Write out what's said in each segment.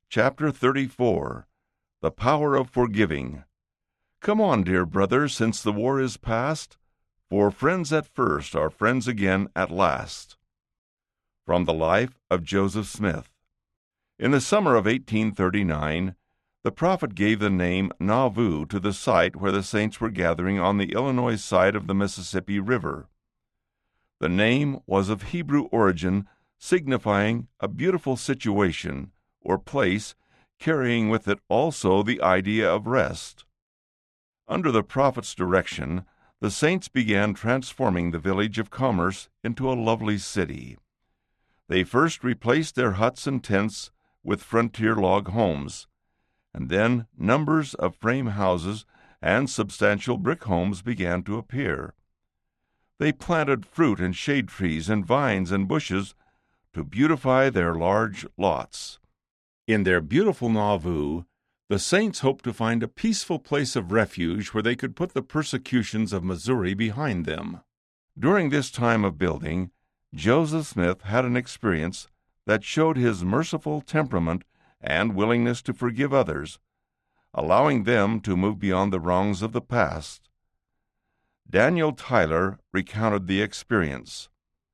Chapter 34. The Power of Forgiving. Come on, dear brother, since the war is past, for friends at first are friends again at last. From the life of Joseph Smith. In the summer of 1839, the prophet gave the name Nauvoo to the site where the saints were gathering on the Illinois side of the Mississippi River. The name was of Hebrew origin, signifying a beautiful situation or place, carrying with it also the idea of rest. Under the prophet's direction, the saints began transforming the village of commerce into a lovely city. They first replaced their huts and tents with frontier log homes, and then numbers of frame houses and substantial brick homes began to appear. They planted fruit and shade trees and vines and bushes to beautify their large lots. In their beautiful Nauvoo, the saints hoped to find a peaceful place of refuge where they could put the persecutions of Missouri behind them. During this time of building, Joseph Smith had an experience that showed his merciful temperament and willingness to forgive others, allowing them to move beyond the wrongs of the past. Daniel Tyler recounted the experience.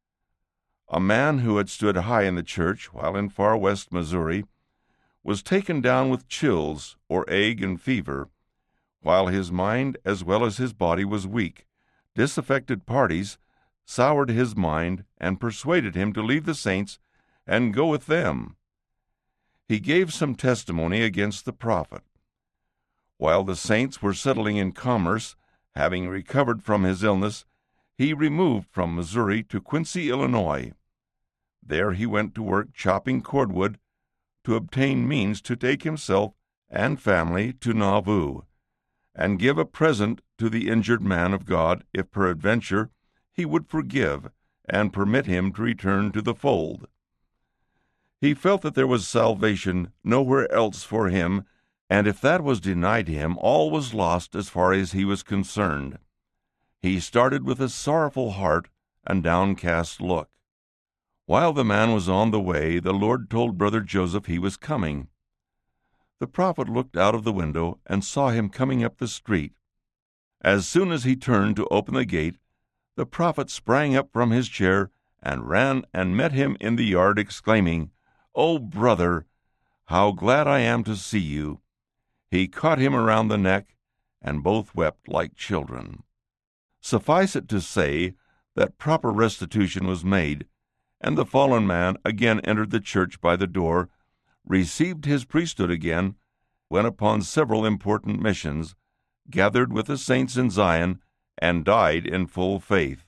A man who had stood high in the church while in far west Missouri was taken down with chills or ague and fever, while his mind as well as his body was weak. Disaffected parties soured his mind and persuaded him to leave the saints and go with them. He gave some testimony against the prophet. While the saints were settling in commerce, having recovered from his illness, he removed from Missouri to Quincy, Illinois. There he went to work chopping cordwood to obtain means to take himself and family to Nauvoo, and give a present to the injured man of God if peradventure he would forgive and permit him to return to the fold. He felt that there was salvation nowhere else for him, and if that was denied him, all was lost as far as he was concerned. He started with a sorrowful heart and downcast look. While the man was on the way, the Lord told Brother Joseph he was coming. The prophet looked out of the window and saw him coming up the street. As soon as he turned to open the gate, the prophet sprang up from his chair and ran and met him in the yard, exclaiming, "Oh, brother, how glad I am to see you!" He caught him around the neck, and both wept like children. Suffice it to say that proper restitution was made, and the fallen man again entered the church by the door, received his priesthood again, went upon several important missions, gathered with the saints in Zion, and died in full faith.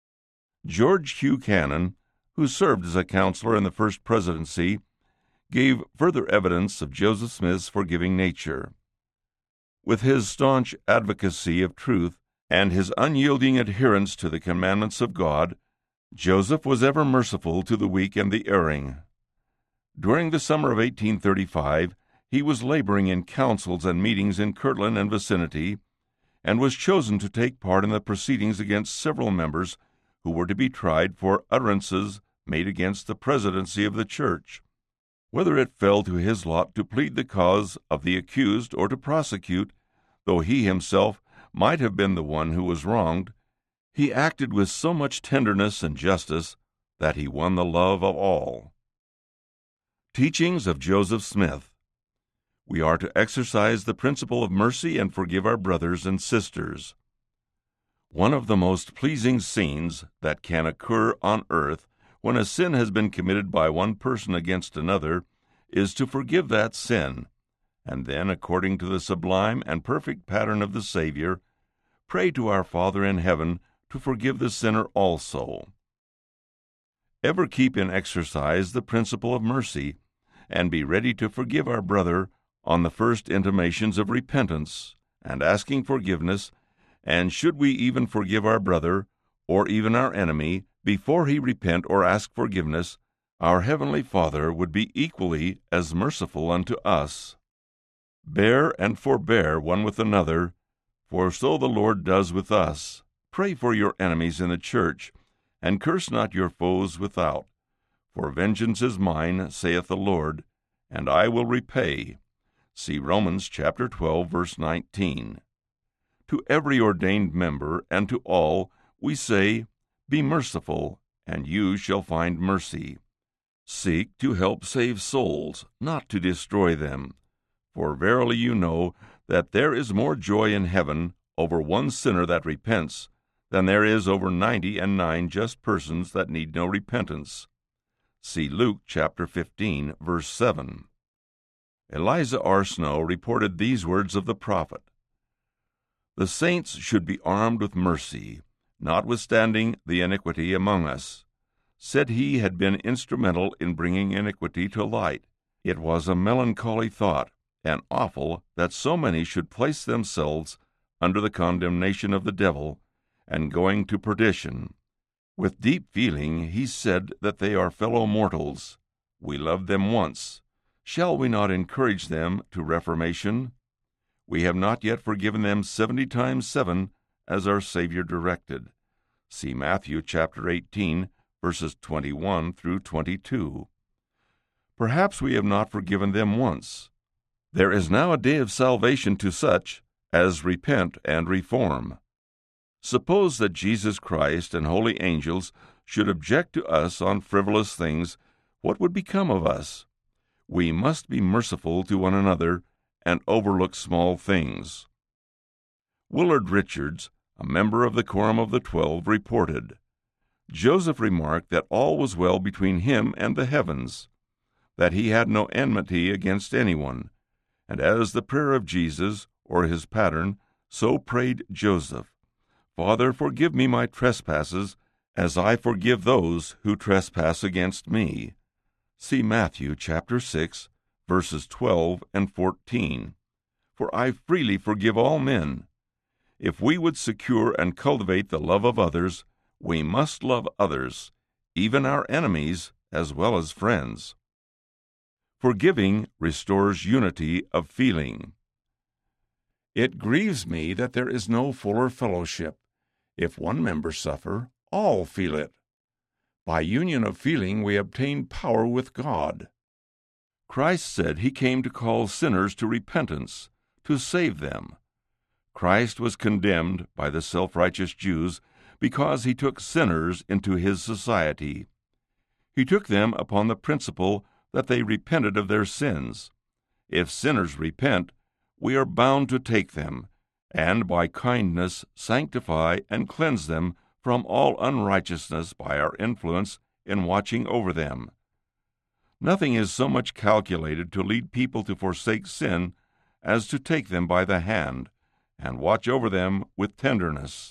George Hugh Cannon, who served as a counselor in the first presidency, gave further evidence of Joseph Smith's forgiving nature. With his staunch advocacy of truth and his unyielding adherence to the commandments of God, Joseph was ever merciful to the weak and the erring. During the summer of 1835, he was laboring in councils and meetings in Kirtland and vicinity, and was chosen to take part in the proceedings against several members who were to be tried for utterances made against the presidency of the church. Whether it fell to his lot to plead the cause of the accused or to prosecute, though he himself might have been the one who was wronged, he acted with so much tenderness and justice that he won the love of all. Teachings of Joseph Smith. We are to exercise the principle of mercy and forgive our brothers and sisters. One of the most pleasing scenes that can occur on earth when a sin has been committed by one person against another is to forgive that sin, and then, according to the sublime and perfect pattern of the Savior, pray to our Father in heaven to forgive the sinner also. Ever keep in exercise the principle of mercy, and be ready to forgive our brother on the first intimations of repentance and asking forgiveness, and should we even forgive our brother, or even our enemy, before he repent or ask forgiveness, our Heavenly Father would be equally as merciful unto us. Bear and forbear one with another, for so the Lord does with us. Pray for your enemies in the church, and curse not your foes without. For vengeance is mine, saith the Lord, and I will repay. See Romans chapter 12, verse 19. To every ordained member and to all we say, Be merciful, and you shall find mercy. Seek to help save souls, not to destroy them. For verily you know that there is more joy in heaven over one sinner that repents than there is over 99 just persons that need no repentance. See Luke chapter 15, verse 7. Eliza R. Snow reported these words of the prophet: The saints should be armed with mercy, notwithstanding the iniquity among us. Said he had been instrumental in bringing iniquity to light. It was a melancholy thought, and awful that so many should place themselves under the condemnation of the devil, and going to perdition. With deep feeling he said that they are fellow mortals. We loved them once. Shall we not encourage them to reformation? We have not yet forgiven them 70 times 7, as our Savior directed. See Matthew chapter 18, verses 21 through 22. Perhaps we have not forgiven them once. There is now a day of salvation to such as repent and reform. Suppose that Jesus Christ and holy angels should object to us on frivolous things, what would become of us? We must be merciful to one another and overlook small things. Willard Richards, a member of the Quorum of the 12, reported, Joseph remarked that all was well between him and the heavens, that he had no enmity against anyone, and as the prayer of Jesus, or his pattern, so prayed Joseph, Father, forgive me my trespasses, as I forgive those who trespass against me. See Matthew chapter 6, verses 12 and 14. For I freely forgive all men. If we would secure and cultivate the love of others, we must love others, even our enemies as well as friends. Forgiving restores unity of feeling. It grieves me that there is no fuller fellowship. If one member suffer, all feel it. By union of feeling we obtain power with God. Christ said he came to call sinners to repentance, to save them. Christ was condemned by the self-righteous Jews because he took sinners into his society. He took them upon the principle that they repented of their sins. If sinners repent, we are bound to take them, and by kindness sanctify and cleanse them from all unrighteousness by our influence in watching over them. Nothing is so much calculated to lead people to forsake sin as to take them by the hand and watch over them with tenderness.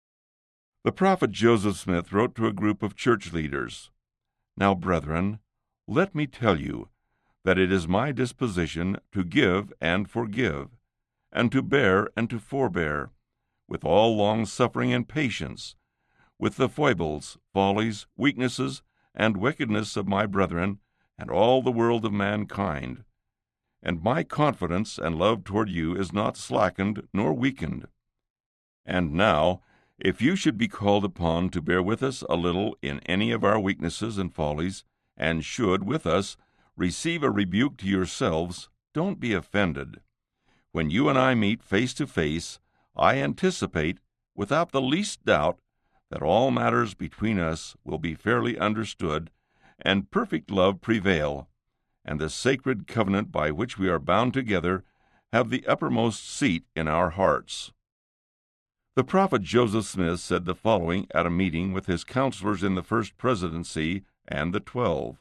The prophet Joseph Smith wrote to a group of church leaders, Now, brethren, let me tell you that it is my disposition to give and forgive, and to bear and to forbear, with all long-suffering and patience, with the foibles, follies, weaknesses, and wickedness of my brethren, and all the world of mankind. And my confidence and love toward you is not slackened nor weakened. And now, if you should be called upon to bear with us a little in any of our weaknesses and follies, and should, with us, receive a rebuke to yourselves, don't be offended. When you and I meet face to face, I anticipate, without the least doubt, that all matters between us will be fairly understood, and perfect love prevail, and the sacred covenant by which we are bound together have the uppermost seat in our hearts. The prophet Joseph Smith said the following at a meeting with his counselors in the First Presidency and the 12.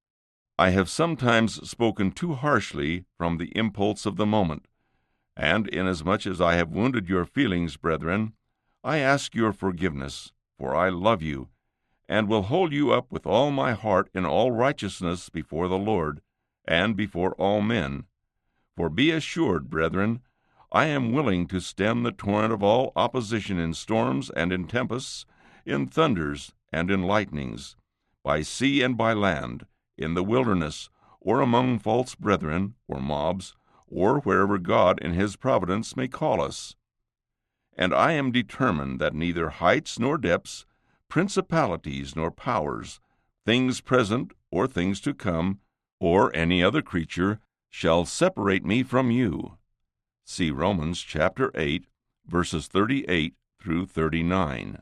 I have sometimes spoken too harshly from the impulse of the moment, and inasmuch as I have wounded your feelings, brethren, I ask your forgiveness, for I love you, and will hold you up with all my heart in all righteousness before the Lord, and before all men. For be assured, brethren, I am willing to stem the torrent of all opposition in storms and in tempests, in thunders and in lightnings, by sea and by land, in the wilderness, or among false brethren, or mobs, or wherever God in his providence may call us. And I am determined that neither heights nor depths, principalities nor powers, things present or things to come, or any other creature shall separate me from you. See Romans chapter 8, verses 38 through 39.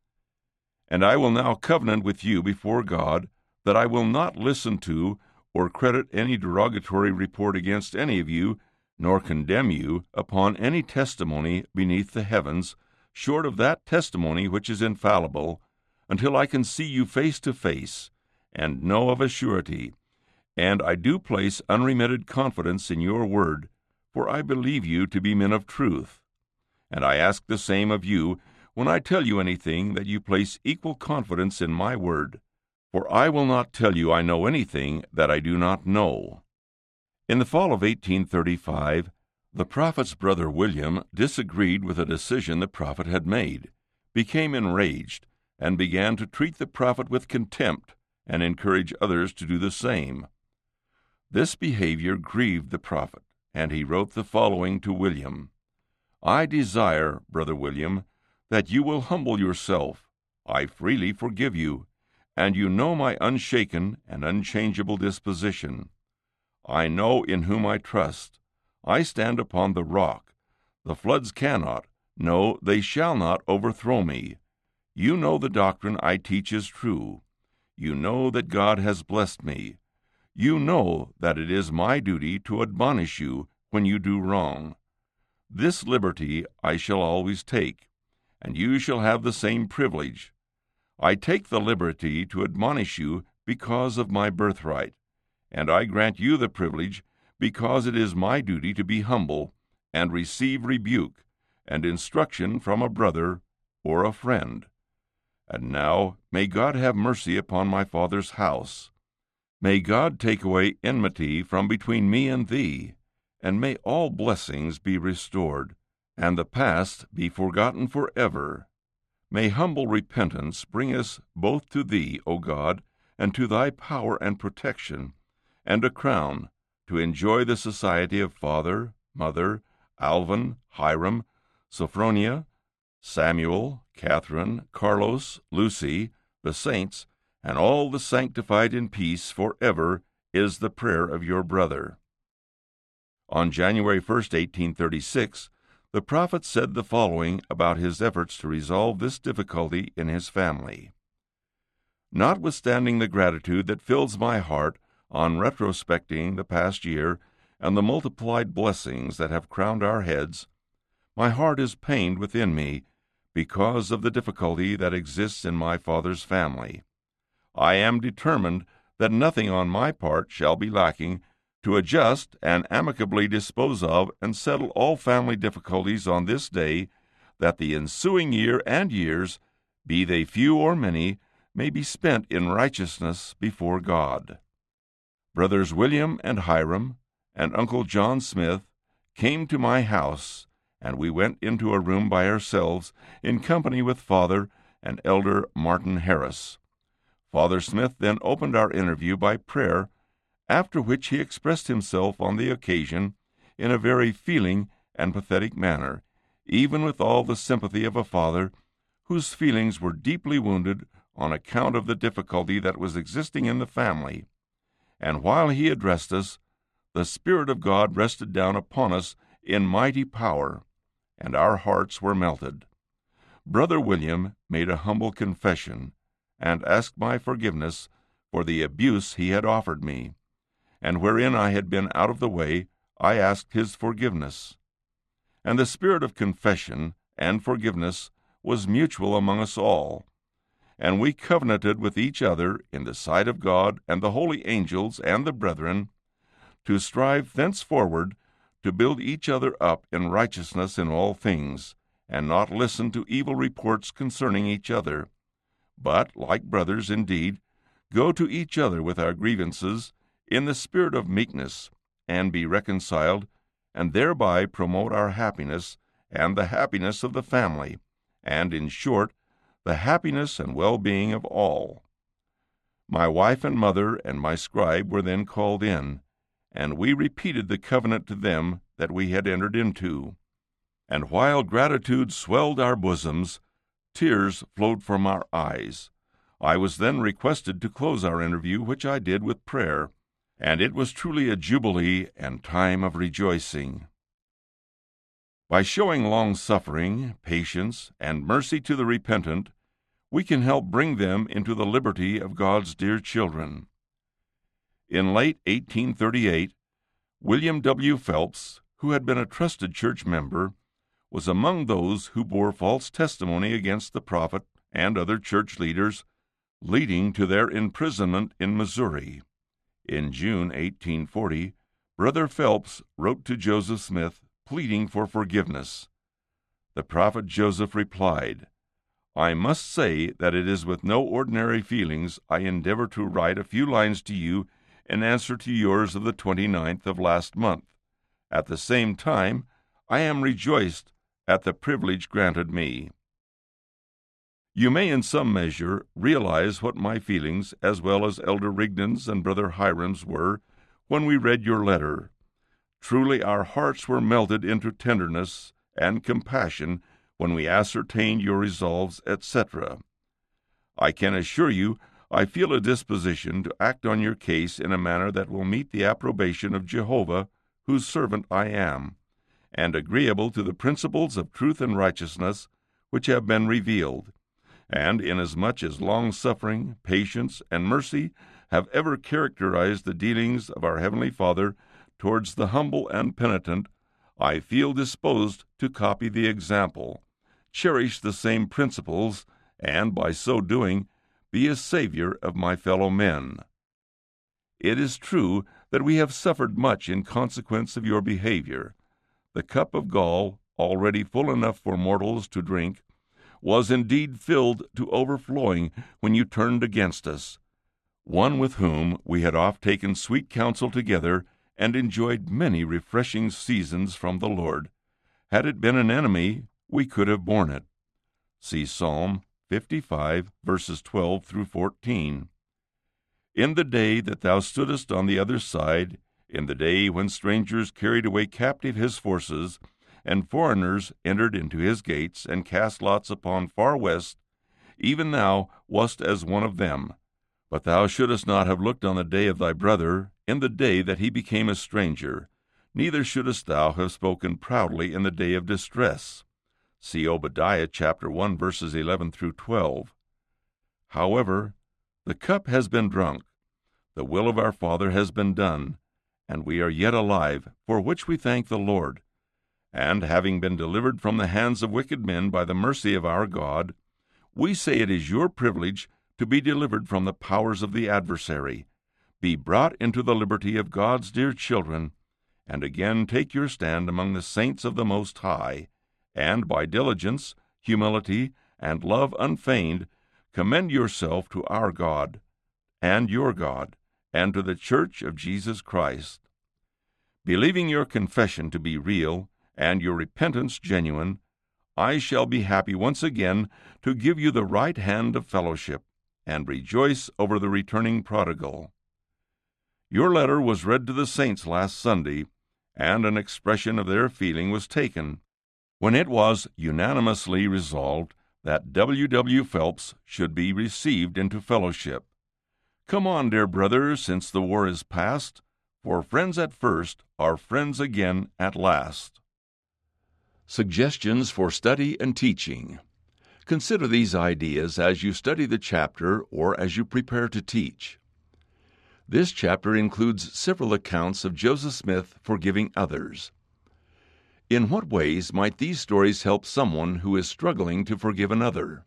And I will now covenant with you before God that I will not listen to or credit any derogatory report against any of you, nor condemn you upon any testimony beneath the heavens, short of that testimony which is infallible, until I can see you face to face, and know of a surety. And I do place unremitted confidence in your word, for I believe you to be men of truth. And I ask the same of you, when I tell you anything, that you place equal confidence in my word. For I will not tell you I know anything that I do not know. In the fall of 1835, the prophet's brother William disagreed with a decision the prophet had made, became enraged, and began to treat the prophet with contempt and encourage others to do the same. This behavior grieved the prophet, and he wrote the following to William: I desire, Brother William, that you will humble yourself. I freely forgive you, and you know my unshaken and unchangeable disposition. I know in whom I trust. I stand upon the rock. The floods cannot, no, they shall not overthrow me. You know the doctrine I teach is true. You know that God has blessed me. You know that it is my duty to admonish you when you do wrong. This liberty I shall always take, and you shall have the same privilege. I take the liberty to admonish you because of my birthright, and I grant you the privilege because it is my duty to be humble and receive rebuke and instruction from a brother or a friend. And now may God have mercy upon my father's house. May God take away enmity from between me and thee, and may all blessings be restored, and the past be forgotten forever. May humble repentance bring us both to thee, O God, and to thy power and protection, and a crown, to enjoy the society of father, mother, Alvin, Hiram, Sophronia, Samuel, Catherine, Carlos, Lucy, the saints, and all the sanctified in peace forever, is the prayer of your brother. On January 1st, 1836, the prophet said the following about his efforts to resolve this difficulty in his family. Notwithstanding the gratitude that fills my heart on retrospecting the past year and the multiplied blessings that have crowned our heads, my heart is pained within me because of the difficulty that exists in my father's family. I am determined that nothing on my part shall be lacking to adjust and amicably dispose of and settle all family difficulties on this day, that the ensuing year and years, be they few or many, may be spent in righteousness before God. Brothers William and Hiram and Uncle John Smith came to my house, and we went into a room by ourselves in company with Father and Elder Martin Harris. Father Smith then opened our interview by prayer, after which he expressed himself on the occasion in a very feeling and pathetic manner, even with all the sympathy of a father whose feelings were deeply wounded on account of the difficulty that was existing in the family. And while he addressed us, the Spirit of God rested down upon us in mighty power, and our hearts were melted. Brother William made a humble confession, and asked my forgiveness for the abuse he had offered me, and wherein I had been out of the way, I asked his forgiveness. And the spirit of confession and forgiveness was mutual among us all, and we covenanted with each other in the sight of God and the holy angels and the brethren to strive thenceforward to build each other up in righteousness in all things, and not listen to evil reports concerning each other, but, like brothers indeed, go to each other with our grievances in the spirit of meekness, and be reconciled, and thereby promote our happiness and the happiness of the family, and, in short, the happiness and well-being of all. My wife and mother and my scribe were then called in, and we repeated the covenant to them that we had entered into. And while gratitude swelled our bosoms, tears flowed from our eyes. I was then requested to close our interview, which I did with prayer, and it was truly a jubilee and time of rejoicing. By showing long-suffering, patience, and mercy to the repentant, we can help bring them into the liberty of God's dear children. In late 1838, William W. Phelps, who had been a trusted church member, was among those who bore false testimony against the prophet and other church leaders, leading to their imprisonment in Missouri. In June 1840, Brother Phelps wrote to Joseph Smith, pleading for forgiveness. The prophet Joseph replied, "I must say that it is with no ordinary feelings I endeavor to write a few lines to you in answer to yours of the 29th of last month. At the same time, I am rejoiced at the privilege granted me." You may in some measure realize what my feelings, as well as Elder Rigdon's and Brother Hiram's, were when we read your letter. Truly our hearts were melted into tenderness and compassion when we ascertained your resolves, etc. I can assure you I feel a disposition to act on your case in a manner that will meet the approbation of Jehovah, whose servant I am, and agreeable to the principles of truth and righteousness which have been revealed, and inasmuch as long-suffering, patience, and mercy have ever characterized the dealings of our Heavenly Father towards the humble and penitent, I feel disposed to copy the example, cherish the same principles, and by so doing be a savior of my fellow men. It is true that we have suffered much in consequence of your behavior. The cup of gall, already full enough for mortals to drink, was indeed filled to overflowing when you turned against us, one with whom we had oft taken sweet counsel together and enjoyed many refreshing seasons from the Lord. Had it been an enemy, we could have borne it. See Psalm 55, verses 12 through 14. In the day that thou stoodest on the other side, in the day when strangers carried away captive his forces, and foreigners entered into his gates, and cast lots upon far west, even thou wast as one of them. But thou shouldest not have looked on the day of thy brother, in the day that he became a stranger, neither shouldest thou have spoken proudly in the day of distress. See Obadiah chapter 1, verses 11 through 12. However, the cup has been drunk, the will of our Father has been done, and we are yet alive, for which we thank the Lord. And having been delivered from the hands of wicked men by the mercy of our God, we say it is your privilege to be delivered from the powers of the adversary, be brought into the liberty of God's dear children, and again take your stand among the saints of the Most High, and by diligence, humility, and love unfeigned, commend yourself to our God, and your God, and to the Church of Jesus Christ. Believing your confession to be real, and your repentance genuine, I shall be happy once again to give you the right hand of fellowship, and rejoice over the returning prodigal. Your letter was read to the saints last Sunday, and an expression of their feeling was taken, when it was unanimously resolved that W. W. Phelps should be received into fellowship. Come on, dear brother, since the war is past, for friends at first are friends again at last. Suggestions for study and teaching. Consider these ideas as you study the chapter or as you prepare to teach. This chapter includes several accounts of Joseph Smith forgiving others. In what ways might these stories help someone who is struggling to forgive another?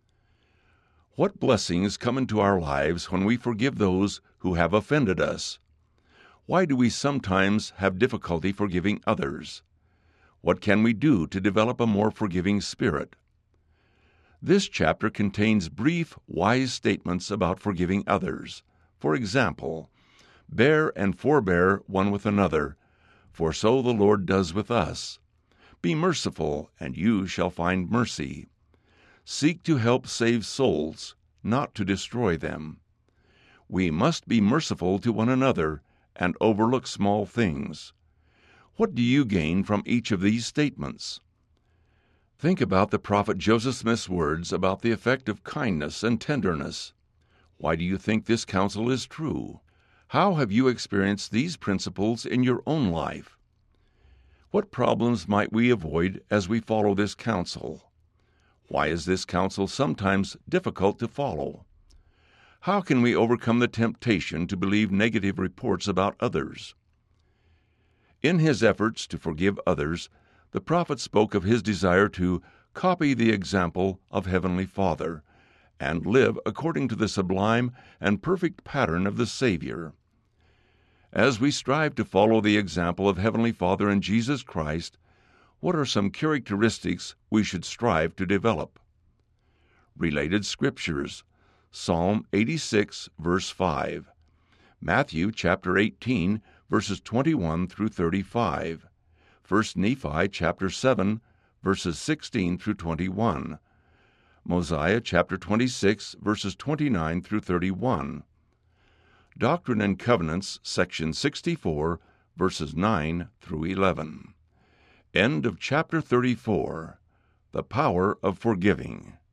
What blessings come into our lives when we forgive those who have offended us? Why do we sometimes have difficulty forgiving others? What can we do to develop a more forgiving spirit? This chapter contains brief, wise statements about forgiving others. For example, bear and forbear one with another, for so the Lord does with us. Be merciful, and you shall find mercy. Seek to help save souls, not to destroy them. We must be merciful to one another and overlook small things. What do you gain from each of these statements? Think about the prophet Joseph Smith's words about the effect of kindness and tenderness. Why do you think this counsel is true? How have you experienced these principles in your own life? What problems might we avoid as we follow this counsel? Why is this counsel sometimes difficult to follow? How can we overcome the temptation to believe negative reports about others? In his efforts to forgive others, the prophet spoke of his desire to copy the example of Heavenly Father and live according to the sublime and perfect pattern of the Savior. As we strive to follow the example of Heavenly Father and Jesus Christ, what are some characteristics we should strive to develop? Related scriptures: Psalm 86, verse 5, Matthew chapter 18, verses 21 through 35, 1 Nephi chapter 7, verses 16 through 21, Mosiah chapter 26, verses 29 through 31, Doctrine and Covenants, section 64, verses 9 through 11. End of chapter 34. The Power of Forgiving.